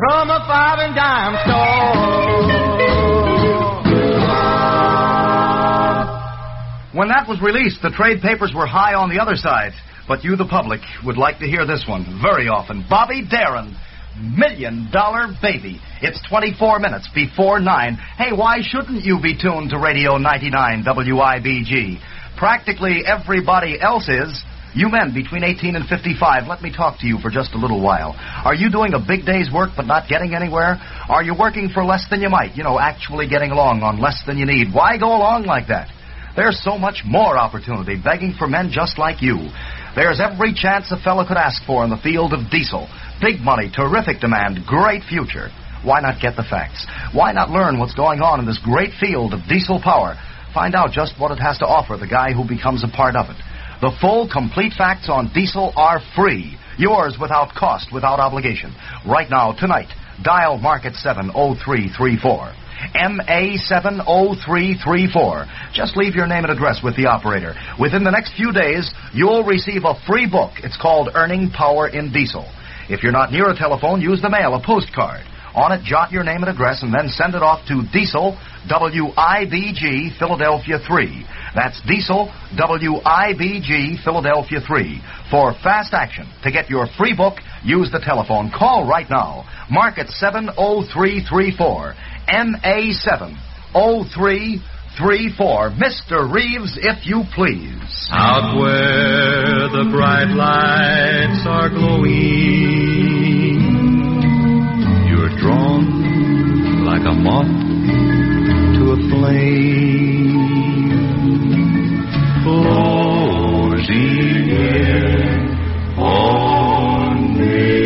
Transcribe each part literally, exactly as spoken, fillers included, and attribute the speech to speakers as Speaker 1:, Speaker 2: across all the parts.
Speaker 1: from a five and dime store.
Speaker 2: When that was released, the trade papers were high on the other side. But you, the public, would like to hear this one very often. Bobby Darin, Million Dollar Baby. It's twenty-four minutes before nine. Hey, why shouldn't you be tuned to Radio ninety-nine W I B G? Practically everybody else is. You men between eighteen and fifty-five, let me talk to you for just a little while. Are you doing a big day's work but not getting anywhere? Are you working for less than you might? You know, actually getting along on less than you need. Why go along like that? There's so much more opportunity begging for men just like you. There's every chance a fellow could ask for in the field of diesel. Big money, terrific demand, great future. Why not get the facts? Why not learn what's going on in this great field of diesel power? Find out just what it has to offer the guy who becomes a part of it. The full, complete facts on diesel are free. Yours without cost, without obligation. Right now, tonight, dial Market seven oh three three four. M A seven oh three three four. Just leave your name and address with the operator. Within the next few days, you'll receive a free book. It's called Earning Power in Diesel. If you're not near a telephone, use the mail, a postcard. On it, jot your name and address, and then send it off to Diesel, W I B G, Philadelphia three. That's Diesel, W I B G, Philadelphia three. For fast action, to get your free book, use the telephone. Call right now. Market seven oh three three four. M A seven oh three three four. Mister Reeves, if you please.
Speaker 3: Out where the bright lights are glowing, you're drawn like a moth to a flame, closing in on me.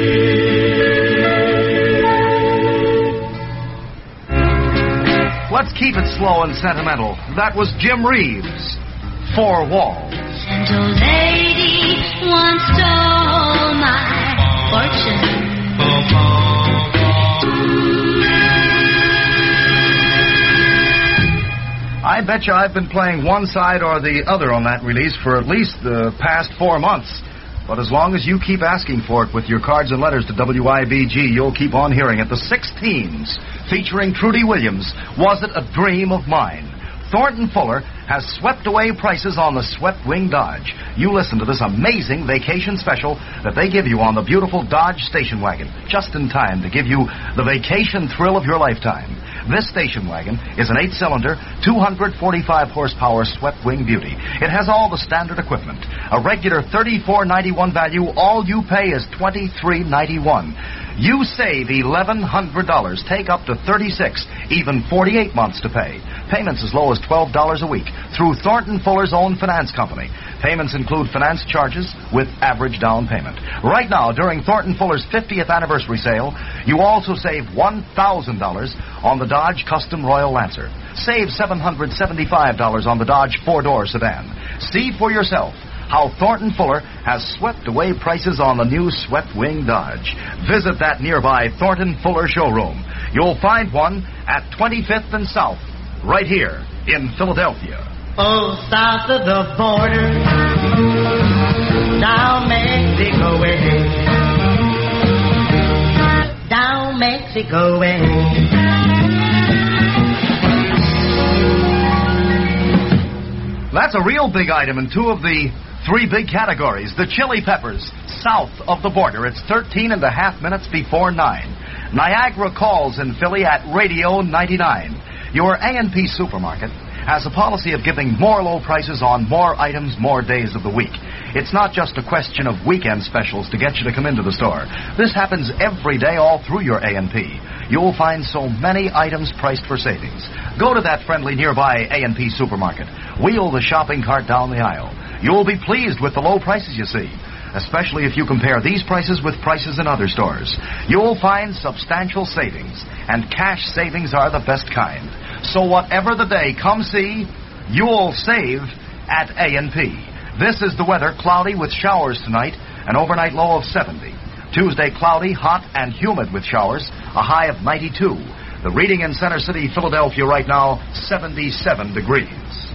Speaker 2: Let's keep it slow and sentimental. That was Jim Reeves, Four Walls.
Speaker 4: Gentle lady once stole my fortune.
Speaker 2: I bet you I've been playing one side or the other on that release for at least the past four months. But as long as you keep asking for it with your cards and letters to W I B G, you'll keep on hearing it. The Sixteens, featuring Trudy Williams, Was It a Dream of Mine? Thornton Fuller has swept away prices on the Swept Wing Dodge. You listen to this amazing vacation special that they give you on the beautiful Dodge station wagon, just in time to give you the vacation thrill of your lifetime. This station wagon is an eight-cylinder, two hundred forty-five horsepower Swept Wing beauty. It has all the standard equipment. A regular thirty-four ninety-one value. All you pay is twenty-three ninety-one. You save eleven hundred dollars. Take up to thirty-six, even forty-eight months to pay. Payments as low as twelve dollars a week through Thornton Fuller's own finance company. Payments include finance charges with average down payment. Right now, during Thornton Fuller's fiftieth anniversary sale, you also save one thousand dollars on the Dodge Custom Royal Lancer. Save seven hundred seventy-five dollars on the Dodge four-door sedan. See for yourself how Thornton Fuller has swept away prices on the new Swept Wing Dodge. Visit that nearby Thornton Fuller showroom. You'll find one at twenty-fifth and South, right here in Philadelphia.
Speaker 1: Oh, south of the border, down Mexico way, down Mexico way.
Speaker 2: That's a real big item in two of the three big categories. The chili peppers, south of the border. It's thirteen and a half minutes before nine. Niagara calls in Philly at Radio ninety-nine. Your A and P supermarket has a policy of giving more low prices on more items more days of the week. It's not just a question of weekend specials to get you to come into the store. This happens every day all through your A and P. You'll find so many items priced for savings. Go to that friendly nearby A and P supermarket. Wheel the shopping cart down the aisle. You'll be pleased with the low prices you see, especially if you compare these prices with prices in other stores. You'll find substantial savings, and cash savings are the best kind. So whatever the day, come see, you'll save at A and P. This is the weather, cloudy with showers tonight, an overnight low of seventy. Tuesday, cloudy, hot, and humid with showers, a high of ninety-two. The reading in Center City, Philadelphia right now, seventy-seven degrees.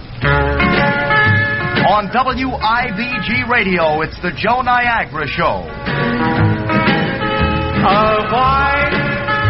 Speaker 2: On W I B G Radio, it's the Joe Niagara Show.
Speaker 1: A white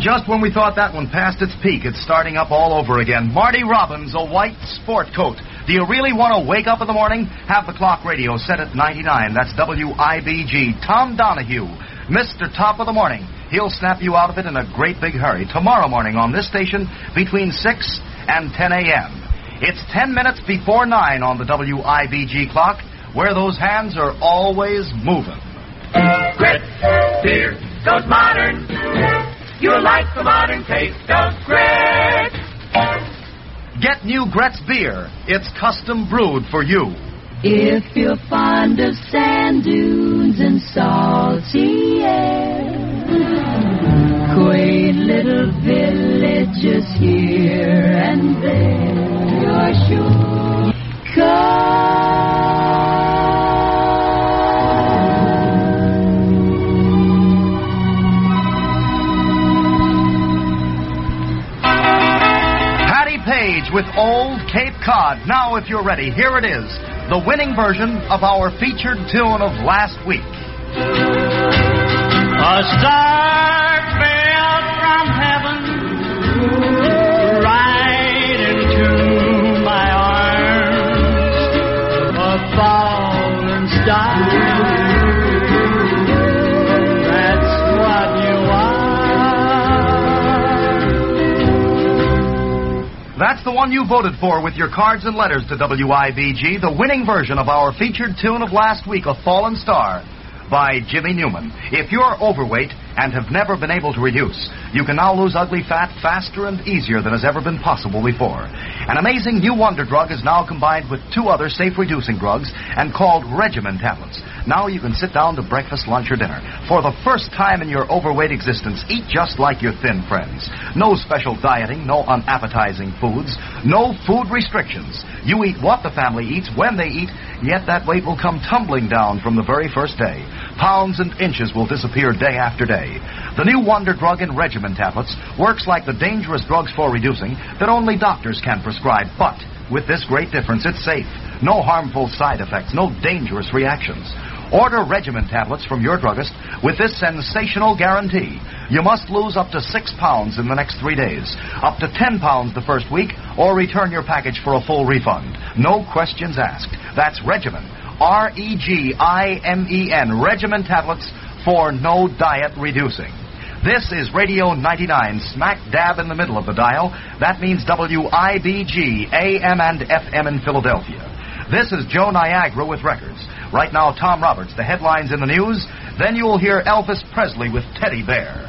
Speaker 2: just when we thought that one passed its peak, it's starting up all over again. Marty Robbins, a white sport coat. Do you really want to wake up in the morning? Have the clock radio set at ninety-nine. That's W I B G. Tom Donahue, Mister Top of the Morning. He'll snap you out of it in a great big hurry. Tomorrow morning on this station between six and ten a.m. It's ten minutes before nine on the W I B G clock, where those hands are always moving.
Speaker 3: Gretz beer goes modern. You'll like the modern taste of Gretz.
Speaker 2: Get new Gretz beer. It's custom brewed for you.
Speaker 5: If you're fond of sand dunes and salty air, quaint little villages here and there, you're sure come.
Speaker 2: Patty Page with Old Cape Cod. Now, if you're ready, here it is. The winning version of our featured tune of last week.
Speaker 1: A star fell from heaven right into my arms. A fallen star. That's what you are.
Speaker 2: That's the one you voted for with your cards and letters to W I B G, the winning version of our featured tune of last week, A Fallen Star, by Jimmy Newman. If you're overweight and have never been able to reduce, you can now lose ugly fat faster and easier than has ever been possible before. An amazing new wonder drug is now combined with two other safe-reducing drugs and called Regimen tablets. Now you can sit down to breakfast, lunch, or dinner. For the first time in your overweight existence, eat just like your thin friends. No special dieting, no unappetizing foods, no food restrictions. You eat what the family eats, when they eat, yet that weight will come tumbling down from the very first day. Pounds and inches will disappear day after day. The new wonder drug in Regimen tablets works like the dangerous drugs for reducing that only doctors can prescribe, but with this great difference, it's safe. No harmful side effects, no dangerous reactions. Order Regimen tablets from your druggist with this sensational guarantee. You must lose up to six pounds in the next three days, up to ten pounds the first week, or return your package for a full refund. No questions asked. That's Regimen. R E G I M E N. Regimen tablets for no diet reducing. This is Radio ninety-nine, smack dab in the middle of the dial. That means W I B G, A M and F M in Philadelphia. This is Joe Niagara with records. Right now, Tom Roberts, the headlines in the news. Then you'll hear Elvis Presley with Teddy Bear.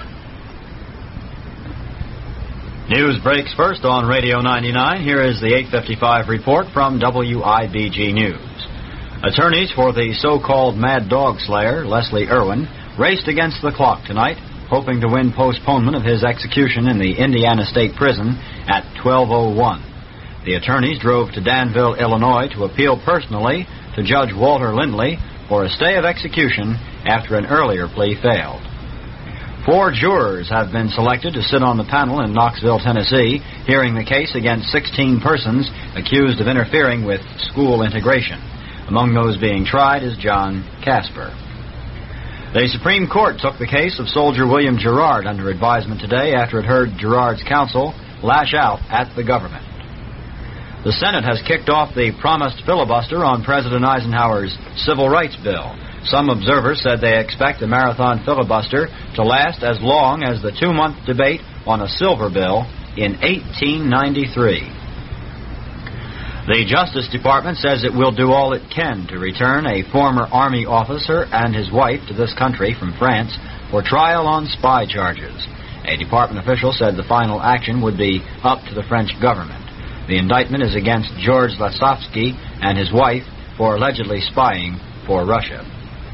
Speaker 6: News breaks first on Radio ninety-nine. Here is the eight fifty-five report from W I B G News. Attorneys for the so-called Mad Dog Slayer, Leslie Irwin, raced against the clock tonight, hoping to win postponement of his execution in the Indiana State Prison at twelve oh one. The attorneys drove to Danville, Illinois, to appeal personally to Judge Walter Lindley for a stay of execution after an earlier plea failed. Four jurors have been selected to sit on the panel in Knoxville, Tennessee, hearing the case against sixteen persons accused of interfering with school integration. Among those being tried is John Casper. The Supreme Court took the case of soldier William Gerard under advisement today after it heard Gerard's counsel lash out at the government. The Senate has kicked off the promised filibuster on President Eisenhower's civil rights bill. Some observers said they expect the marathon filibuster to last as long as the two-month debate on a silver bill in eighteen ninety-three. The Justice Department says it will do all it can to return a former Army officer and his wife to this country from France for trial on spy charges. A department official said the final action would be up to the French government. The indictment is against George Lasovsky and his wife for allegedly spying for Russia.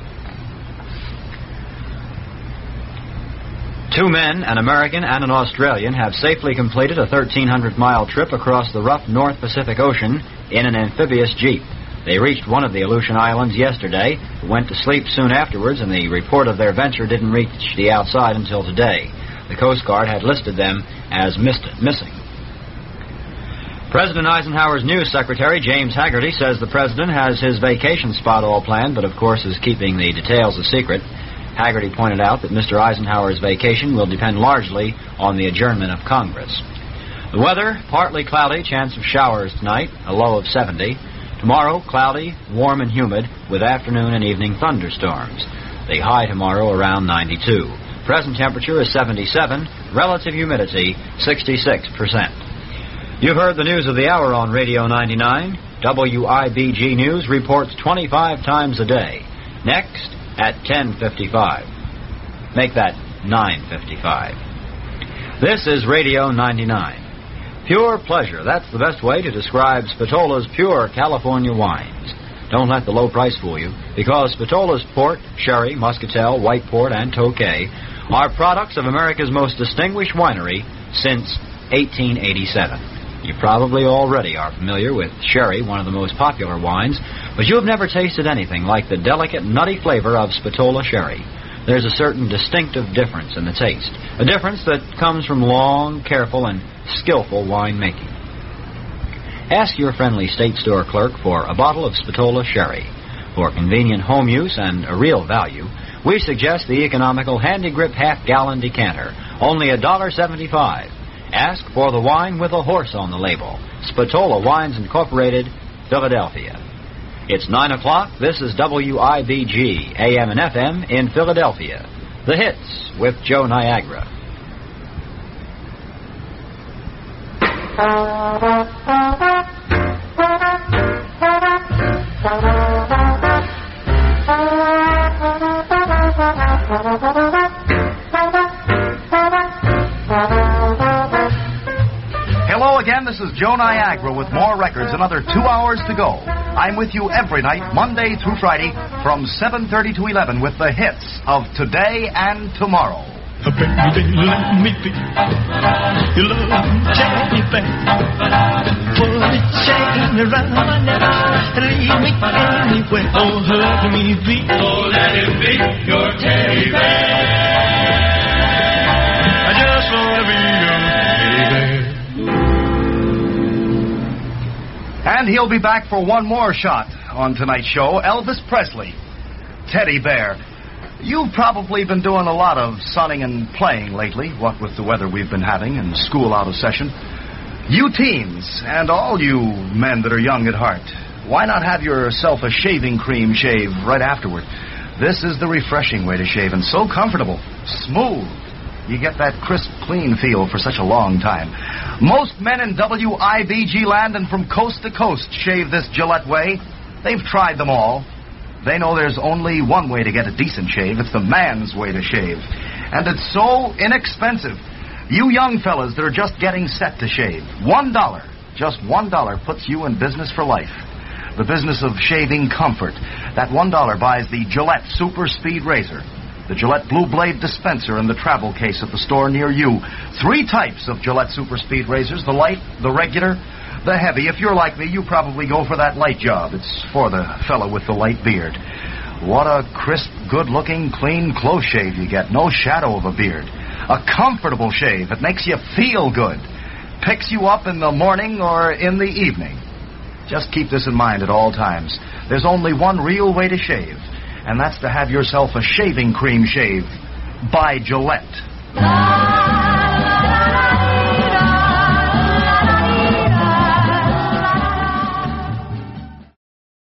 Speaker 6: Two men, an American and an Australian, have safely completed a thirteen hundred mile trip across the rough North Pacific Ocean in an amphibious jeep. They reached one of the Aleutian Islands yesterday, went to sleep soon afterwards, and the report of their venture didn't reach the outside until today. The Coast Guard had listed them as missing. President Eisenhower's news secretary, James Haggerty, says the president has his vacation spot all planned, but of course is keeping the details a secret. Haggerty pointed out that Mister Eisenhower's vacation will depend largely on the adjournment of Congress. The weather, partly cloudy, chance of showers tonight, a low of seventy. Tomorrow, cloudy, warm and humid, with afternoon and evening thunderstorms. The high tomorrow around ninety-two. Present temperature is seventy-seven, relative humidity sixty-six percent. You've heard the news of the hour on Radio ninety-nine. W I B G News reports twenty-five times a day. Next, at ten fifty-five. Make that nine fifty-five. This is Radio ninety-nine. Pure pleasure. That's the best way to describe Spatola's pure California wines. Don't let the low price fool you, because Spatola's port, sherry, muscatel, white port, and Tokay are products of America's most distinguished winery since eighteen eighty-seven. You probably already are familiar with sherry, one of the most popular wines, but you have never tasted anything like the delicate, nutty flavor of Spatola sherry. There's a certain distinctive difference in the taste, a difference that comes from long, careful, and skillful winemaking. Ask your friendly state store clerk for a bottle of Spatola sherry. For convenient home use and a real value, we suggest the economical Handy Grip half-gallon decanter, only one dollar seventy-five. Ask for the wine with a horse on the label. Spatola Wines Incorporated, Philadelphia. It's nine o'clock. This is W I B G, A M and F M in Philadelphia. The Hits with Joe Niagara.
Speaker 2: Hello again, this is Joe Niagara with more records, another two hours to go. I'm with you every night, Monday through Friday, from seven thirty to eleven with the hits of today and tomorrow.
Speaker 7: Baby, let me be your love Jenny back. Put a chain around my neck, leave me anywhere, oh let me be, oh let him be your teddy bear. I just wanna be your teddy bear.
Speaker 2: And he'll be back for one more shot on tonight's show, Elvis Presley, Teddy Bear. You've probably been doing a lot of sunning and playing lately, what with the weather we've been having and school out of session. You teens, and all you men that are young at heart, why not have yourself a shaving cream shave right afterward? This is the refreshing way to shave, and so comfortable, smooth. You get that crisp, clean feel for such a long time. Most men in W I B G land and from coast to coast shave this Gillette way. They've tried them all. They know there's only one way to get a decent shave. It's the man's way to shave. And it's so inexpensive. You young fellas that are just getting set to shave, one dollar, just one dollar puts you in business for life. The business of shaving comfort. That one dollar buys the Gillette Super Speed Razor, the Gillette Blue Blade dispenser in the travel case at the store near you. Three types of Gillette Super Speed Razors, the light, the regular, the heavy. If you're like me, you probably go for that light job. It's for the fellow with the light beard. What a crisp, good-looking, clean, close shave you get. No shadow of a beard. A comfortable shave. It makes you feel good. Picks you up in the morning or in the evening. Just keep this in mind at all times. There's only one real way to shave, and that's to have yourself a shaving cream shave by Gillette.